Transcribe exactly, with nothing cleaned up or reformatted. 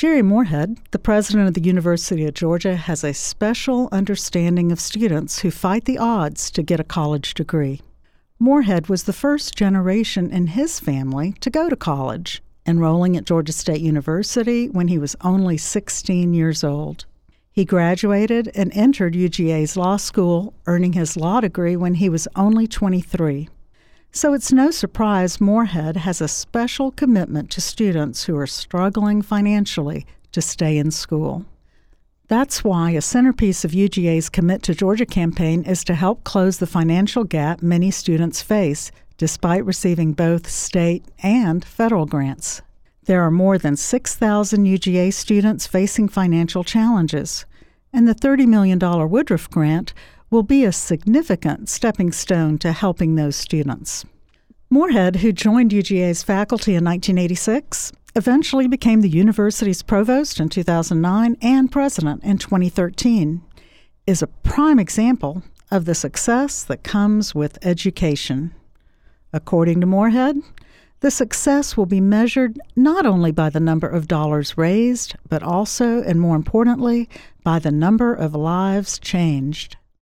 Jerry Moorhead, the president of the University of Georgia, has a special understanding of students who fight the odds to get a college degree. Moorhead was the first generation in his family to go to college, enrolling at Georgia State University when he was only sixteen years old. He graduated and entered U G A's law school, earning his law degree when he was only twenty-three. So it's no surprise Moorhead has a special commitment to students who are struggling financially to stay in school. That's why a centerpiece of U G A's Commit to Georgia campaign is to help close the financial gap many students face, despite receiving both state and federal grants. There are more than six thousand U G A students facing financial challenges, and the thirty million dollars Woodruff Grant will be a significant stepping stone to helping those students. Moorhead, who joined U G A's faculty in nineteen eighty-six, eventually became the university's provost in two thousand nine and president in twenty thirteen, is a prime example of the success that comes with education. According to Moorhead, the success will be measured not only by the number of dollars raised, but also, and more importantly, by the number of lives changed.